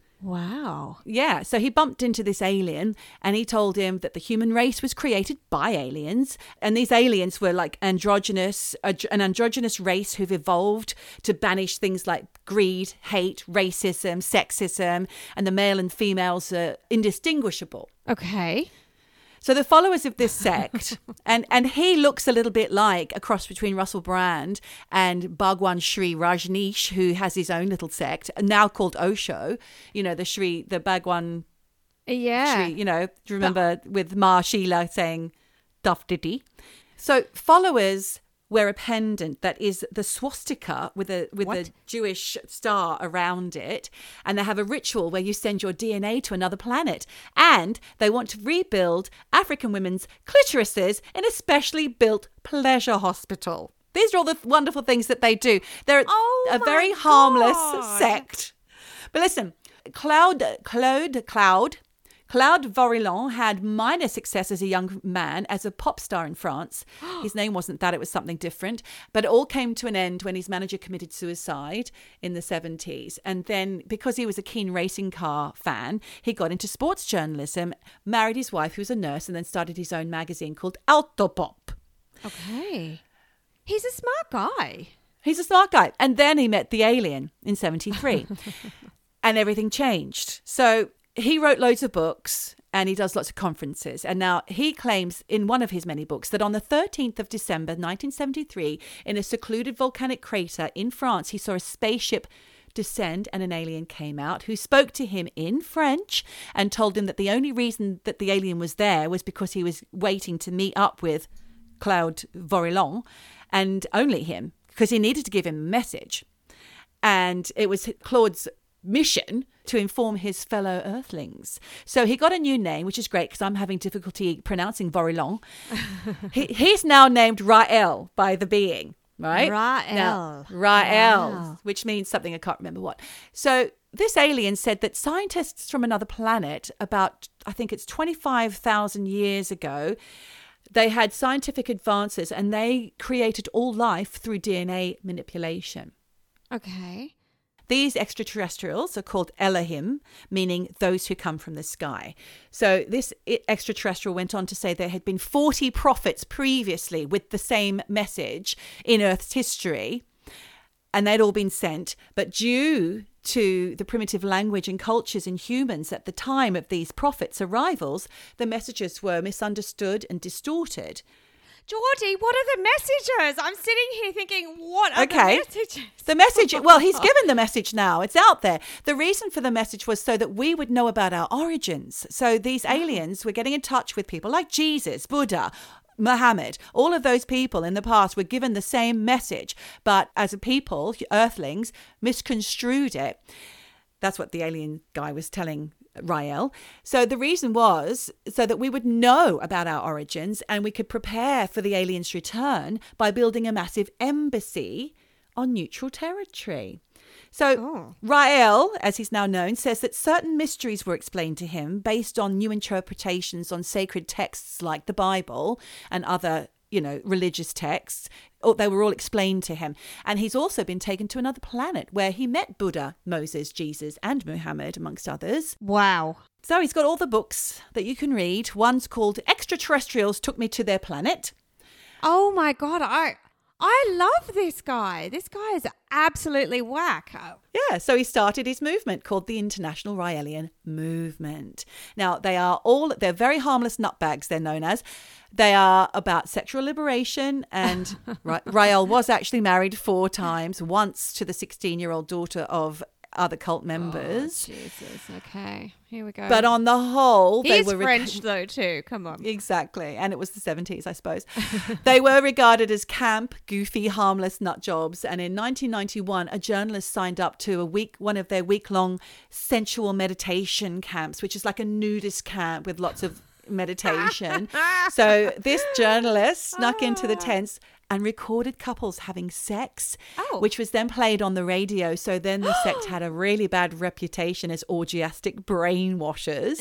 Wow. Yeah, so he bumped into this alien and he told him that the human race was created by aliens. And these aliens were like androgynous, an androgynous race who've evolved to banish things like greed, hate, racism, sexism, and the male and females are indistinguishable. Okay. So the followers of this sect, and, and he looks a little bit like a cross between Russell Brand and Bhagwan Sri Rajneesh, who has his own little sect, now called Osho. You know, the Sri, the Bhagwan Yeah. Sri, you know, do you remember with Ma Sheila saying, Duff Diddy? So followers wear a pendant that is the swastika with a with What? a Jewish star around it, and they have a ritual where you send your D N A to another planet, and they want to rebuild African women's clitorises in a specially built pleasure hospital. These are all the wonderful things that they do. They're Oh a my very harmless God. sect. But listen, Claude, Claude, Claude, Claude Vorilhon had minor success as a young man as a pop star in France. His name wasn't that, it was something different. But it all came to an end when his manager committed suicide in the seventies. And then because he was a keen racing car fan, he got into sports journalism, married his wife who was a nurse, and then started his own magazine called Autopop. Okay. He's a smart guy. He's a smart guy. And then he met the alien in seventy-three. And everything changed. So he wrote loads of books and he does lots of conferences. And now he claims in one of his many books that on the thirteenth of December, nineteen seventy-three, in a secluded volcanic crater in France, he saw a spaceship descend and an alien came out who spoke to him in French and told him that the only reason that the alien was there was because he was waiting to meet up with Claude Vorilhon and only him, because he needed to give him a message. And it was Claude's mission to inform his fellow Earthlings. So he got a new name, which is great because I'm having difficulty pronouncing Vorilhon. he, he's now named Rael by the being, right? Rael. Now, Rael, Wow. which means something I can't remember what. So this alien said that scientists from another planet, about, I think it's twenty-five thousand years ago, they had scientific advances and they created all life through D N A manipulation. Okay. These extraterrestrials are called Elohim, meaning those who come from the sky. So this extraterrestrial went on to say there had been forty prophets previously with the same message in Earth's history, and they'd all been sent. But due to the primitive language and cultures in humans at the time of these prophets' arrivals, the messages were misunderstood and distorted. Geordie, what are the messages? I'm sitting here thinking, what are Okay. the messages? The message, well, he's given the message now. It's out there. The reason for the message was so that we would know about our origins. So these aliens were getting in touch with people like Jesus, Buddha, Muhammad. All of those people in the past were given the same message, but as a people, Earthlings, misconstrued it. That's what the alien guy was telling Rael. So the reason was so that we would know about our origins and we could prepare for the aliens' return by building a massive embassy on neutral territory. So Oh. Rael, as he's now known, says that certain mysteries were explained to him based on new interpretations on sacred texts like the Bible and other, you know, religious texts. Oh, they were all explained to him. And he's also been taken to another planet where he met Buddha, Moses, Jesus, and Muhammad, amongst others. Wow. So he's got all the books that you can read. One's called Extraterrestrials Took Me to Their Planet. Oh my God. I I love this guy. This guy is absolutely whack. Yeah, so he started his movement called the International Raelian Movement. Now, they are all, they're very harmless nutbags, they're known as. They are about sexual liberation, and Ra- Rael was actually married four times, once to the sixteen-year-old daughter of other cult members. Oh, Jesus. Okay. Here we go. But on the whole, they He's were... reg- French though too. Come on. Exactly. And it was the seventies, I suppose. They were regarded as camp, goofy, harmless nut jobs. And in nineteen ninety-one, a journalist signed up to a week, one of their week-long sensual meditation camps, which is like a nudist camp with lots of meditation. So this journalist snuck into the tents and recorded couples having sex, Oh. which was then played on the radio. So then the sect had a really bad reputation as orgiastic brainwashers.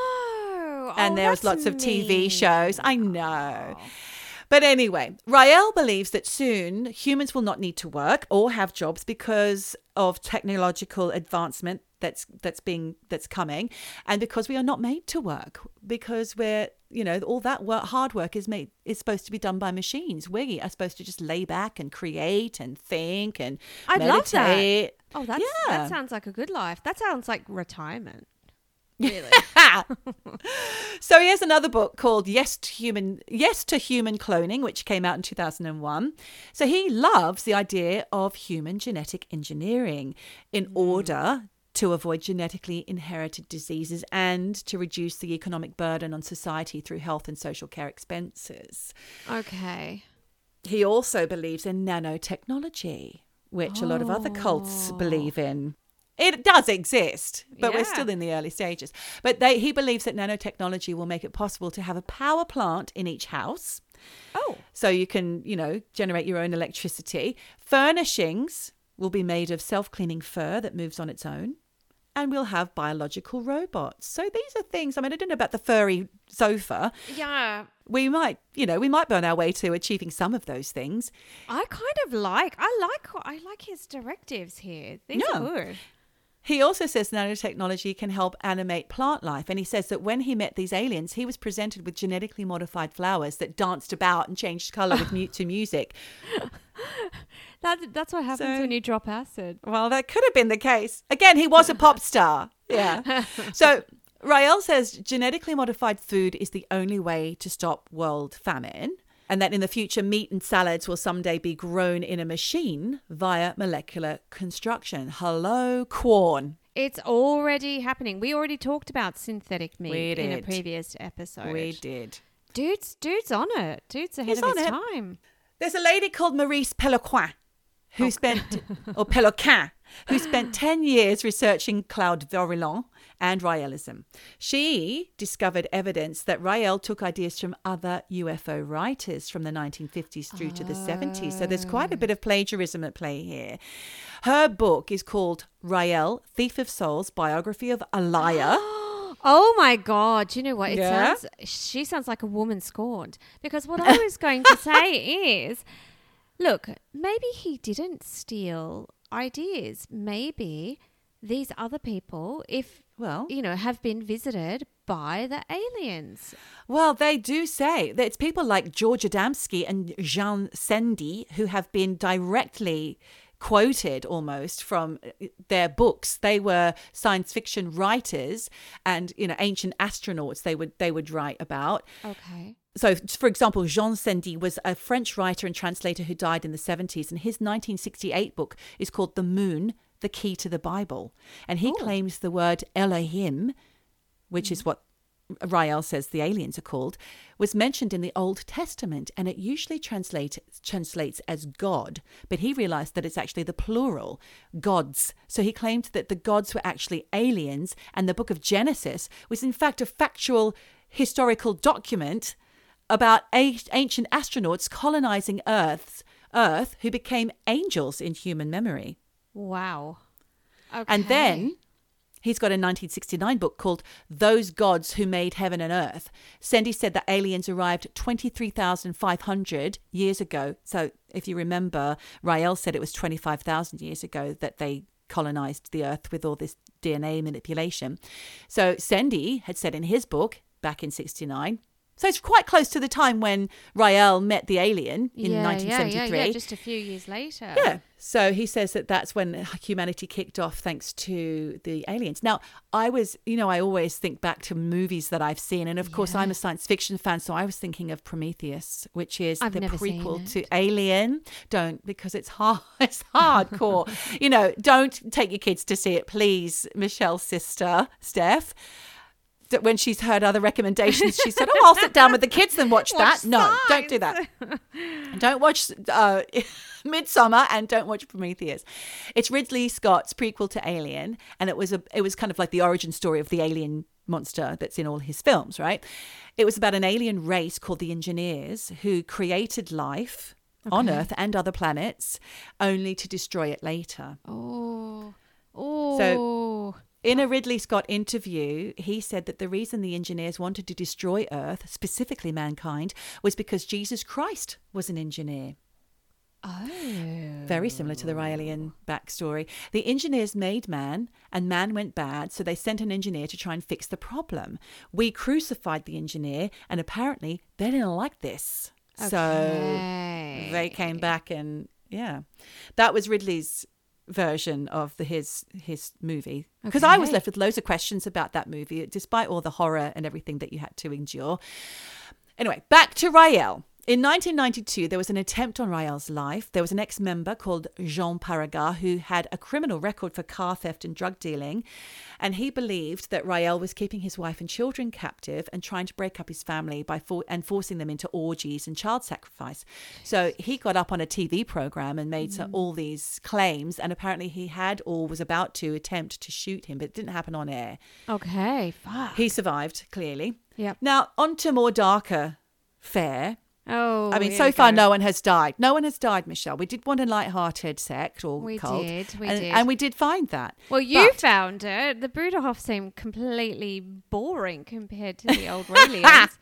No. And Oh, there was that's lots of T V mean. shows. I know. But anyway, Rael believes that soon humans will not need to work or have jobs because of technological advancement that's that's being that's coming, and because we are not made to work, because we're, you know, all that work, hard work is made is supposed to be done by machines. We are supposed to just lay back and create and think and I love that. meditate. Oh, that's, Yeah. that sounds like a good life. That sounds like retirement. Really? So he has another book called Yes to Human Yes to Human Cloning, which came out in two thousand one. So he loves the idea of human genetic engineering in order to avoid genetically inherited diseases and to reduce the economic burden on society through health and social care expenses. Okay. He also believes in nanotechnology, which a lot of other cults believe in. It does exist, but we're Yeah. still in the early stages. But they, he believes that nanotechnology will make it possible to have a power plant in each house. Oh. So you can, you know, generate your own electricity. Furnishings will be made of self-cleaning fur that moves on its own. And we'll have biological robots. So these are things, I mean, I don't know about the furry sofa. Yeah. We might, you know, we might burn our way to achieving some of those things. I kind of like, I like, I like his directives here. These Yeah. are good. He also says nanotechnology can help animate plant life. And he says that when he met these aliens, he was presented with genetically modified flowers that danced about and changed colour with mute to music. That, that's what happens So- when you drop acid. Well, that could have been the case. Again, he was a pop star. Yeah. So Rael says genetically modified food is the only way to stop world famine, and that in the future, meat and salads will someday be grown in a machine via molecular construction. Hello, Quorn. It's already happening. We already talked about synthetic meat We in a did. previous episode. We did. Dude's, dude's on it. Dude's ahead He's of on his it. time. There's a lady called Maurice Peloquin who spent, or Peloquin, who spent ten years researching Claude Vorilhon and Raelism. She discovered evidence that Rael took ideas from other U F O writers from the nineteen fifties through to the seventies. So there's quite a bit of plagiarism at play here. Her book is called Rael, Thief of Souls, Biography of a Liar. Oh my God. Do you know what? It Yeah? sounds, she sounds like a woman scorned. Because what I was going to say is, look, maybe he didn't steal ideas. Maybe these other people, if, Well, you know, have been visited by the aliens. Well, they do say that it's people like George Adamski and Jean Sendy who have been directly quoted almost from their books. They were science fiction writers and, you know, ancient astronauts they would they would write about. Okay. So, for example, Jean Sendy was a French writer and translator who died in the seventies, and his nineteen sixty-eight book is called The Moon, the Key to the Bible. And he Oh. claims the word Elohim, which is what Rael says the aliens are called, was mentioned in the Old Testament, and it usually translate, translates as God, but he realized that it's actually the plural, gods. So he claimed that the gods were actually aliens, and the book of Genesis was in fact a factual historical document about a- ancient astronauts colonizing Earth's, Earth who became angels in human memory. Wow. Okay. And then he's got a nineteen sixty-nine book called Those Gods Who Made Heaven and Earth. Sendy said that aliens arrived twenty-three thousand five hundred years ago. So if you remember, Rael said it was twenty-five thousand years ago that they colonized the Earth with all this D N A manipulation. So Sendy had said in his book back in sixty-nine, so it's quite close to the time when Rael met the alien in yeah, nineteen seventy-three. Yeah, yeah, just a few years later. Yeah. So he says that that's when humanity kicked off thanks to the aliens. Now, I was, you know, I always think back to movies that I've seen. And of yeah. course, I'm a science fiction fan. So I was thinking of Prometheus, which is I've the never prequel seen to Alien. Don't, because it's hard. It's hardcore. You know, don't take your kids to see it, please, Michelle's sister, Steph. When she's heard other recommendations, she said, oh, I'll sit down with the kids and watch, watch that. No, Signs. Don't do that. Don't watch uh, Midsommar and don't watch Prometheus. It's Ridley Scott's prequel to Alien, and it was a it was kind of like the origin story of the alien monster that's in all his films, right? It was about an alien race called the Engineers who created life okay. on Earth and other planets only to destroy it later. Oh. Oh. So in a Ridley Scott interview, he said that the reason the engineers wanted to destroy Earth, specifically mankind, was because Jesus Christ was an engineer. Oh. Very similar to the Raelian backstory. The engineers made man, and man went bad, so they sent an engineer to try and fix the problem. We crucified the engineer, and apparently they didn't like this. Okay. So they came back and, yeah. That was Ridley's version of the his his movie, because okay. I was left with loads of questions about that movie despite all the horror and everything that you had to endure. Anyway, back to Rael. In nineteen ninety-two, there was an attempt on Rael's life. There was an ex-member called Jean Paragat who had a criminal record for car theft and drug dealing, and he believed that Rael was keeping his wife and children captive and trying to break up his family by for- and forcing them into orgies and child sacrifice. So he got up on a T V program and made mm. some, all these claims, and apparently he had or was about to attempt to shoot him, but it didn't happen on air. Okay, fuck. He survived, clearly. Yep. Now, on to more darker fare. Oh, I mean, so far no one has died. No one has died, Michelle. We did want a light-hearted sect or we cult. We did, we and, did. And we did find that. Well, you but, found it. The Bruderhof seemed completely boring compared to the old Raelians.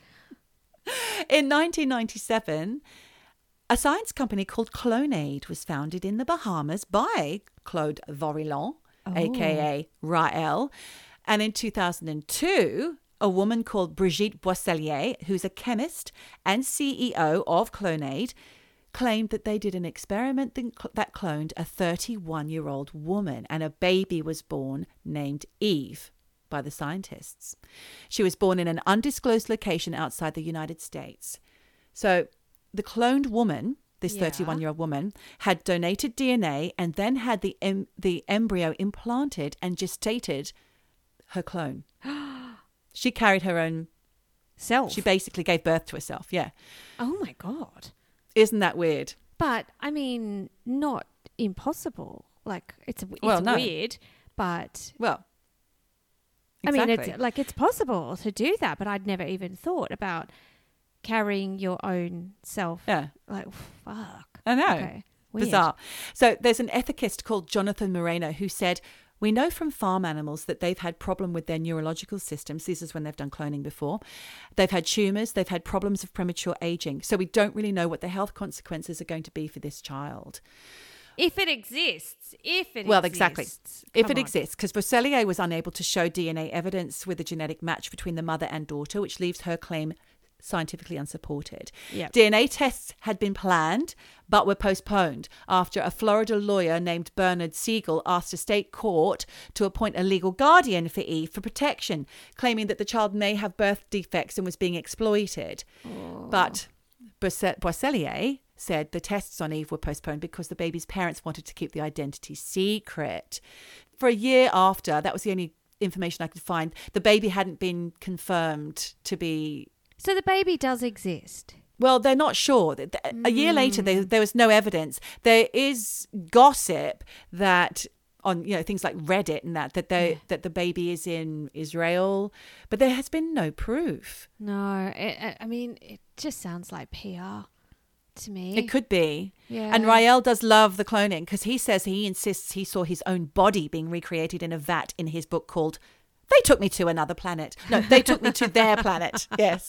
In nineteen ninety-seven, a science company called Clonaid was founded in the Bahamas by Claude Vorilhon, oh. a k a. Rael. And in two thousand two... a woman called Brigitte Boisselier, who's a chemist and C E O of Clonaid, claimed that they did an experiment that cloned a thirty-one-year-old woman, and a baby was born named Eve by the scientists. She was born in an undisclosed location outside the United States. So the cloned woman, this yeah. thirty-one-year-old woman, had donated D N A and then had the em- the embryo implanted and gestated her clone. She carried her own self. She basically gave birth to herself, yeah. Oh, my God. Isn't that weird? But, I mean, not impossible. Like, it's, it's well, no. weird, but... Well, exactly. I mean, it's like, it's possible to do that, but I'd never even thought about carrying your own self. Yeah. Like, fuck. I know. Okay. Weird. Bizarre. So there's an ethicist called Jonathan Moreno who said, we know from farm animals that they've had problem with their neurological systems. This is when they've done cloning before. They've had tumours. They've had problems of premature aging. So we don't really know what the health consequences are going to be for this child. If it exists. If it well, exists. Well, exactly. If Come it on. exists. Because Boisselier was unable to show D N A evidence with a genetic match between the mother and daughter, which leaves her claim scientifically unsupported. Yep. D N A tests had been planned but were postponed after a Florida lawyer named Bernard Siegel asked a state court to appoint a legal guardian for Eve for protection, claiming that the child may have birth defects and was being exploited. Oh. But Boisselier said the tests on Eve were postponed because the baby's parents wanted to keep the identity secret. For a year after, that was the only information I could find, the baby hadn't been confirmed to be. So the baby does exist. Well, they're not sure. A year later, there, there was no evidence. There is gossip that on, you know, things like Reddit and that that they yeah. that the baby is in Israel, but there has been no proof. No, it, I mean, it just sounds like P R to me. It could be. Yeah. And Rael does love the cloning because he says he insists he saw his own body being recreated in a vat in his book called They Took Me to Another Planet. No, They Took Me to Their Planet. Yes.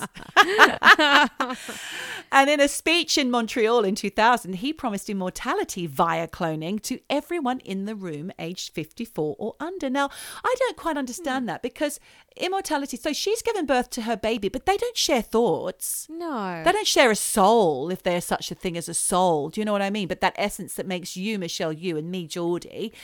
And in a speech in Montreal in two thousand, he promised immortality via cloning to everyone in the room aged fifty-four or under. Now, I don't quite understand that because immortality, so she's given birth to her baby, but they don't share thoughts. No. They don't share a soul, if there's such a thing as a soul. Do you know what I mean? But that essence that makes you, Michelle, you, and me, Geordie.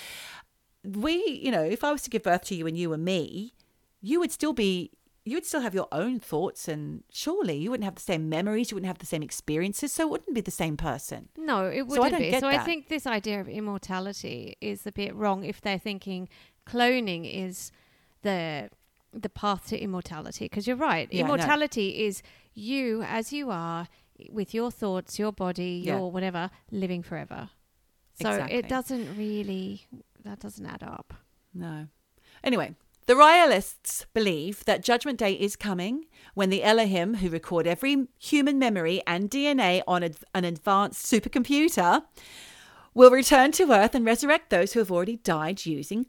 We, you know, if I was to give birth to you and you and me, you would still be, you would still have your own thoughts, and surely you wouldn't have the same memories, you wouldn't have the same experiences, so it wouldn't be the same person. No, it wouldn't so I don't be. Get so that. I think this idea of immortality is a bit wrong if they're thinking cloning is the the path to immortality, because you're right. Yeah, immortality no. is you as you are with your thoughts, your body, yeah. your whatever, living forever. So exactly. it doesn't really, that doesn't add up. No. Anyway, the Raelists believe that Judgment Day is coming when the Elohim, who record every human memory and D N A on a, an advanced supercomputer, will return to Earth and resurrect those who have already died using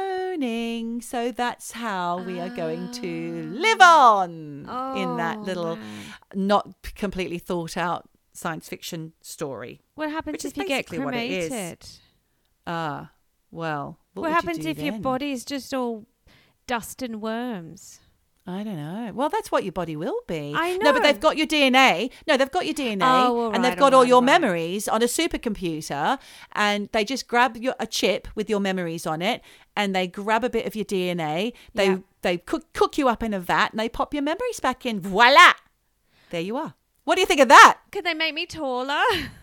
cloning. So that's how we are going to live on oh, in that little man. not completely thought out science fiction story. What happens Which if is you get basically what it is. cremated? Ah, uh, well, what, What, would happens you do if your then? body is just all dust and worms? I don't know. Well, that's what your body will be. I No, but know. they've got your D N A. No, they've got your D N A, Oh, all and right, they've got all all right, your all right. memories on a supercomputer, and they just grab your, a chip with your memories on it, and they grab a bit of your D N A. They Yeah. they cook cook you up in a vat, and they pop your memories back in. Voila! There you are. What do you think of that? Could they make me taller?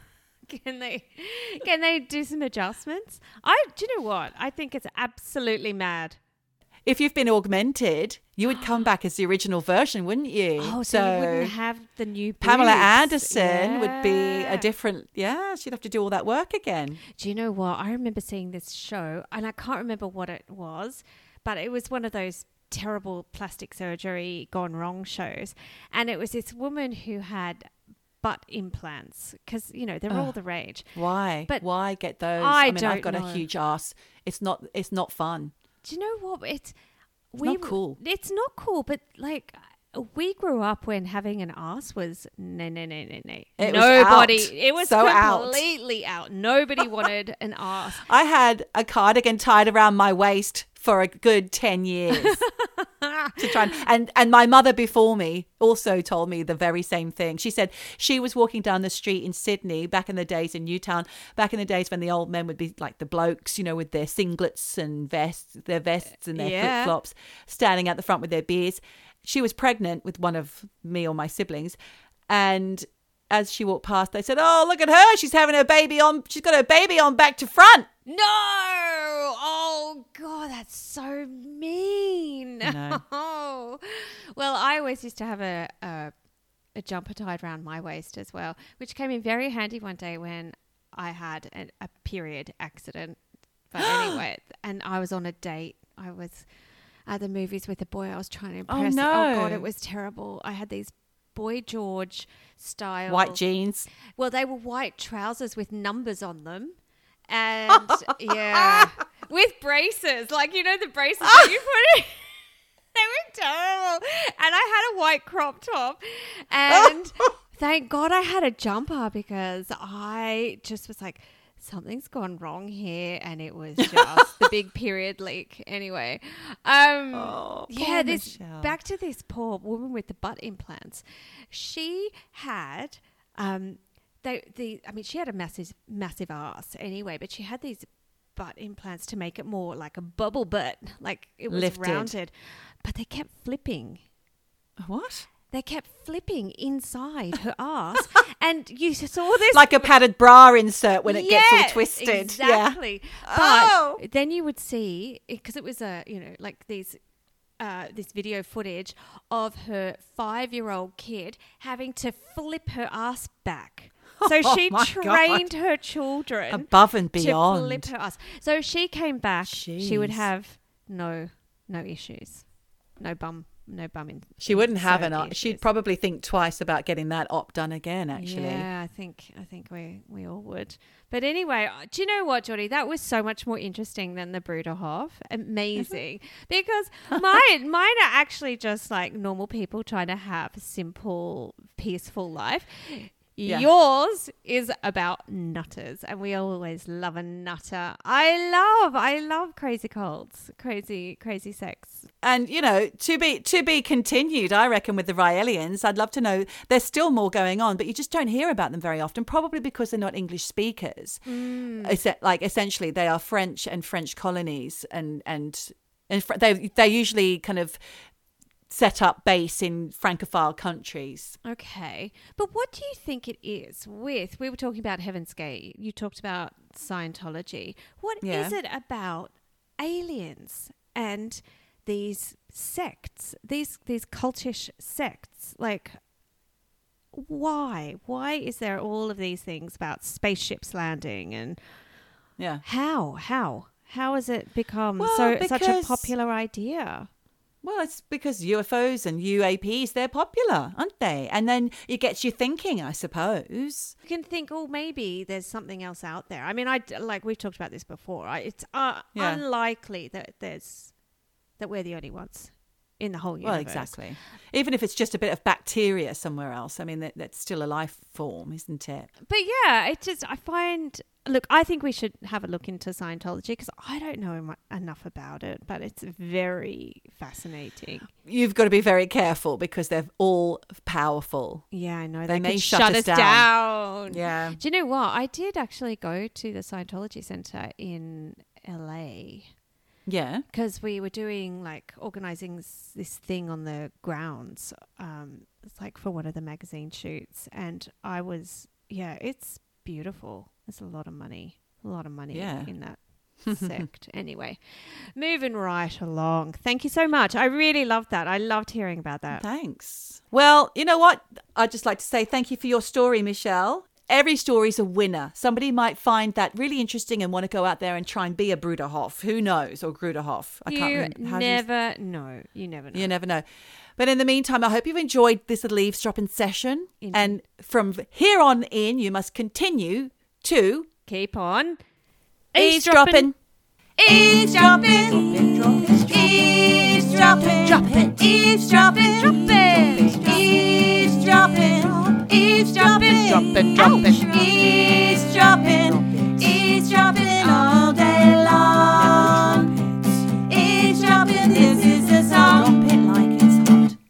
Can they can they do some adjustments? I do you know what? I think it's absolutely mad. If you've been augmented, you would come back as the original version, wouldn't you? Oh, so, you wouldn't have the new boobs. Pamela Anderson would be Yeah. a different, yeah, she'd have to do all that work again. Do you know what? I remember seeing this show, and I can't remember what it was, but it was one of those terrible plastic surgery gone wrong shows. And it was this woman who had butt implants because, you know, they're all Ugh. the rage. Why? But Why get those? I mean, don't I've got know. a huge ass. It's not. It's not fun. Do you know what? It's not cool. It's not cool, but like we grew up when having an ass was no, no, no, no, no. It was Nobody. out. It was So out. completely out. Nobody wanted an ass. I had a cardigan tied around my waist for a good ten years to try and, and and my mother before me also told me the very same thing. She said she was walking down the street in Sydney back in the days in Newtown, back in the days when the old men would be like the blokes, you know, with their singlets and vests, their vests and their Yeah. flip-flops, standing at the front with their beers. She was pregnant with one of me or my siblings, and as she walked past, they said, "Oh, look at her! She's having her baby on. She's got her baby on back to front." No! Oh, God, that's so mean. No. Oh. Well, I always used to have a, a a jumper tied around my waist as well, which came in very handy one day when I had a, a period accident. But anyway, and I was on a date. I was at the movies with a boy I was trying to Oh, impress. no. Oh, God, it was terrible. I had these Boy George style. White jeans. Well, they were white trousers with numbers on them. And yeah, with braces, like, you know, the braces that you put in. They were terrible. And I had a white crop top. And thank God I had a jumper because I just was like, something's gone wrong here. And it was just the big period leak. Anyway, um, Oh, yeah, poor this Michelle. back to this poor woman with the butt implants. She had, um, they, the, I mean, she had a massive, massive ass anyway, but she had these butt implants to make it more like a bubble butt, like it was Lifted. rounded, but they kept flipping. What? They kept flipping inside her ass, and you saw this Like a padded bra insert when it gets all Yes, twisted. Exactly. Yeah. Oh. But then you would see, because it was a, you know, like these uh, this video footage of her five-year-old kid having to flip her ass back. So Oh she my trained God. her children Above and to beyond. flip her ass. So if she came back, she would Jeez. have no no issues, no bum, no bum in. She wouldn't have insert an op. She'd issues. probably think twice about getting that op done again, actually. Yeah, I think I think we we all would. But anyway, do you know what, Geordie? That was so much more interesting than the Bruderhof. Amazing, because mine mine are actually just like normal people trying to have a simple, peaceful life. Yeah. Yours is about nutters, and we always love a nutter. I love, I love crazy cults, crazy, crazy sex. And, you know, to be to be continued, I reckon, with the Raelians. I'd love to know. There's still more going on, but you just don't hear about them very often, probably because they're not English speakers. Mm. It's like, essentially, they are French and French colonies, and, and, and fr- they, they usually kind of set up base in Francophile countries. Okay. But what do you think it is with, we were talking about Heaven's Gate, you talked about Scientology. What Yeah. is it about aliens and these sects, these these cultish sects? Like, why? Why is there all of these things about spaceships landing, and Yeah. how? How? How has it become Well, so such a because- popular idea? Well, it's because U F Os and U A Ps, they're popular, aren't they? And then it gets you thinking, I suppose. You can think, oh, maybe there's something else out there. I mean, I like we've talked about this before. I, it's uh, Yeah. unlikely that there's that we're the only ones in the whole universe. Well, exactly. Even if it's just a bit of bacteria somewhere else, I mean, that, that's still a life form, isn't it? But yeah, it just I find. Look, I think we should have a look into Scientology because I don't know mu- enough about it, but it's very fascinating. You've got to be very careful because they're all powerful. Yeah, I know. They They, may could shut shut, us us down. down. Yeah. Do you know what? I did actually go to the Scientology Center in L A. Yeah. Because we were doing like organizing s- this thing on the grounds. Um, it's like for one of the magazine shoots. And I was, yeah, it's beautiful. There's a lot of money, a lot of money Yeah. in that sect. Anyway, moving right along. Thank you so much. I really loved that. I loved hearing about that. Thanks. Well, you know what? I'd just like to say thank you for your story, Michelle. Every story's a winner. Somebody might find that really interesting and want to go out there and try and be a Bruderhof. Who knows? Or Gruderhof. I you can't remember. How do you- never know. You never know. You never know. But in the meantime, I hope you've enjoyed this little eavesdropping session. Indeed. And from here on in, you must continue to Keep on eavesdropping. Eavesdropping.